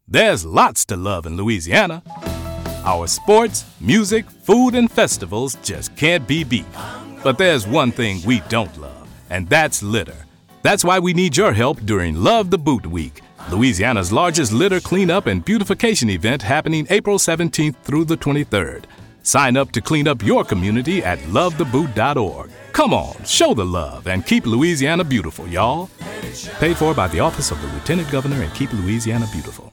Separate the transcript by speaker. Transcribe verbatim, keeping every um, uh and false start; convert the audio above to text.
Speaker 1: There's lots to love in Louisiana. Our sports, music, food, and festivals just can't be beat. But there's one thing we don't love, and that's litter. That's why we need your help during Love the Boot Week, Louisiana's largest litter cleanup and beautification event happening April seventeenth through the twenty-third. Sign up to clean up your community at love the boot dot org. Come on, show the love and keep Louisiana beautiful, y'all. Paid for by the Office of the Lieutenant Governor and Keep Louisiana Beautiful.